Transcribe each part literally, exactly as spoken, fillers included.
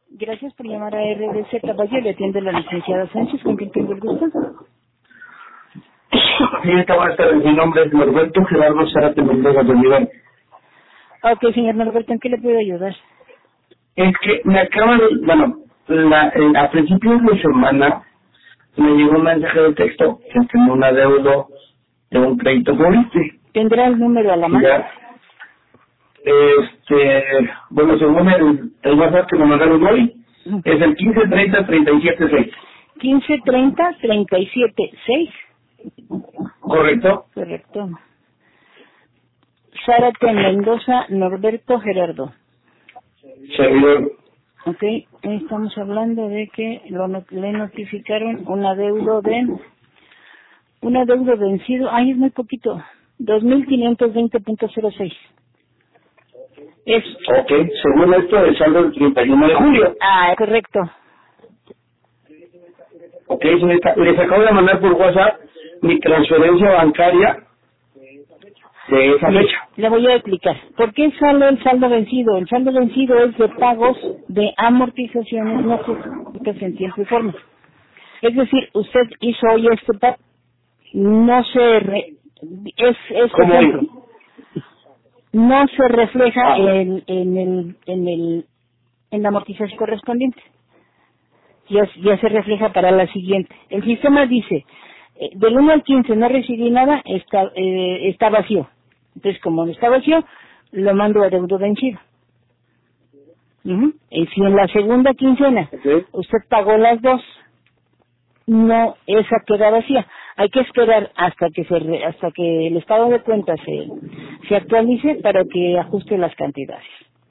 Gracias por llamar a R D C Caballo. Le atiende la licenciada Sánchez, con quien tengo el gusto. Señorita, buenas tardes. Mi nombre es Norberto Gerardo Zárate Mendoza de Olivar. Ok, señor Norberto, ¿en qué le puedo ayudar? Es que me acaba de... Bueno, la, eh, a principios de semana me llegó un mensaje de texto que tengo un adeudo de un crédito Fobiste. ¿Tendrá el número a la mano? Ya, este, bueno, según el, el WhatsApp que me mandaron hoy, es el quince treinta treinta y siete seis. quince treinta treinta y siete seis. ¿Correcto? Correcto. Zárate Mendoza Norberto Gerardo. Servidor. Ok, estamos hablando de que lo, not- le notificaron un adeudo de... Un adeudo vencido, ay, es muy poquito, dos mil quinientos veinte punto cero seis. Es... Ok, según esto, el saldo del treinta y uno de julio. Ah, correcto. Ok, señorita, les acabo de mandar por WhatsApp mi transferencia bancaria de esa Le, fecha. le voy a explicar. ¿Por qué sale el saldo vencido? El saldo vencido es de pagos de amortizaciones no ejecutas en tiempo y forma. Es decir, usted hizo hoy este pago, no se... Re, es, es ¿Cómo ejemplo, dijo? no se refleja Ah, en, en, el, en, el, en la amortización correspondiente. Ya, ya se refleja para la siguiente. El sistema dice, eh, del uno al quince no recibí nada, está, eh, está vacío. Entonces, como no está vacío, lo mando a deudo vencido. Ujú. Y si en la segunda quincena ok. usted pagó las dos, no, esa queda vacía. Hay que esperar hasta que se re- hasta que el estado de cuenta se, se actualice para que ajuste las cantidades.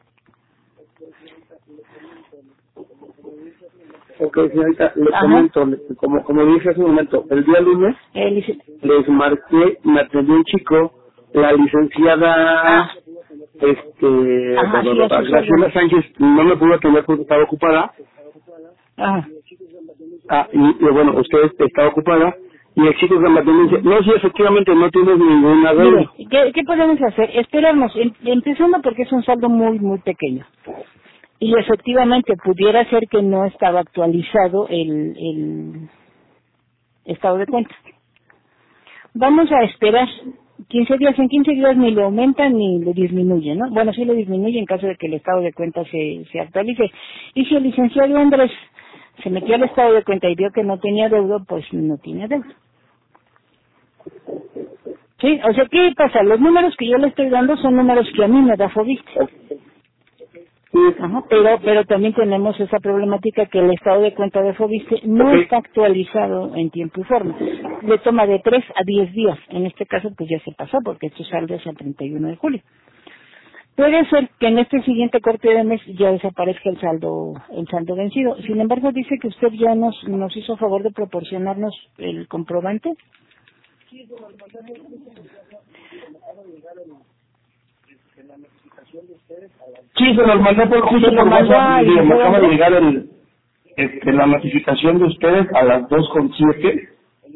Ok, señorita, le Ajá. comento, le- como, como dije hace un momento, el día lunes Eh, dice- les marqué, me atendió un chico, la licenciada, ah, este, ajá, sí, a sus Graciela órdenes. Sánchez, no me pudo atender porque estaba ocupada. Ajá. Ah, y, y bueno, usted estaba ocupada, y el chico que me atendió dice, no, sí, efectivamente, no tienes ningún Mire, adeudo. ¿qué, ¿qué podemos hacer? Esperarnos, em- empezando porque es un saldo muy, muy pequeño. Y efectivamente pudiera ser que no estaba actualizado el, el estado de cuenta. Vamos a esperar quince días. En quince días ni lo aumentan ni lo disminuyen, ¿no? Bueno, sí lo disminuye en caso de que el estado de cuenta se, se actualice. Y si el licenciado Andrés se metió al estado de cuenta y vio que no tenía deuda, pues no tiene deuda. Sí, o sea, ¿qué pasa? Los números que yo le estoy dando son números que a mí me da Fobiste. Sí, Ajá, pero pero también tenemos esa problemática que el estado de cuenta de Fobiste no ok, está actualizado en tiempo y forma. Le toma de tres a diez días. En este caso, pues ya se pasó porque esto saldo es el treinta y uno de julio. Puede ser que en este siguiente corte de mes ya desaparezca el saldo el saldo vencido. Sin embargo, dice que usted ya nos nos hizo favor de proporcionarnos el comprobante. sí, se los mandé por justo Se lo por mandó WhatsApp, al y me licenciado acaba de Andrés. llegar el, este, la notificación de ustedes a las dos con siete.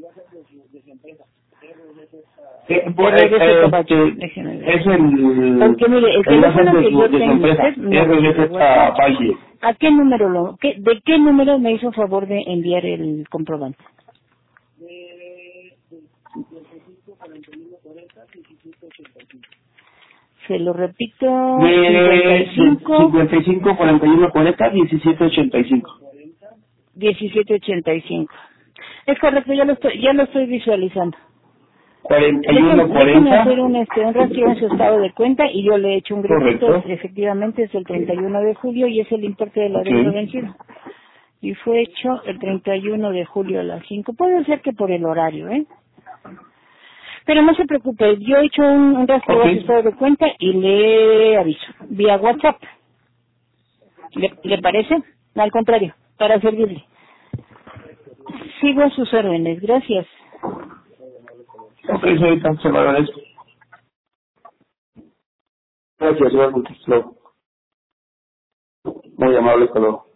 Eh, De pues, R D C eh, Caballo, este, déjeme ver. es el, Porque mire, el el teléfono WhatsApp de que su, yo de su tengo empresa, usted, no, R D de Z WhatsApp. Valle. ¿A qué número lo, qué, de qué número me hizo favor de enviar el comprobante? Se lo repito, cincuenta y De cinco, cincuenta y cinco cuarenta y uno cuarenta diecisiete ochenta y cinco. diecisiete ochenta y cinco. Es correcto, ya lo estoy, ya lo estoy visualizando. cuarenta y Déjeme, uno déjeme hacer cuarenta, un, este, un rastreo en su estado de cuenta y yo le he hecho un gritito. correcto. Efectivamente es el treinta y uno de julio y es el importe de la Ok. deuda vencida. Y fue hecho el treinta y uno de julio a las cinco. Puede ser que por el horario, ¿eh? Pero no se preocupe, yo he hecho un, un rastreo Ok. a su estado de cuenta y le aviso. Vía WhatsApp. ¿Le, ¿Le parece? Al contrario, para servirle. Sigo a sus órdenes, gracias. Ok, señorita, se lo agradezco. Gracias, igualmente. Hasta luego. Muy amable, hasta luego.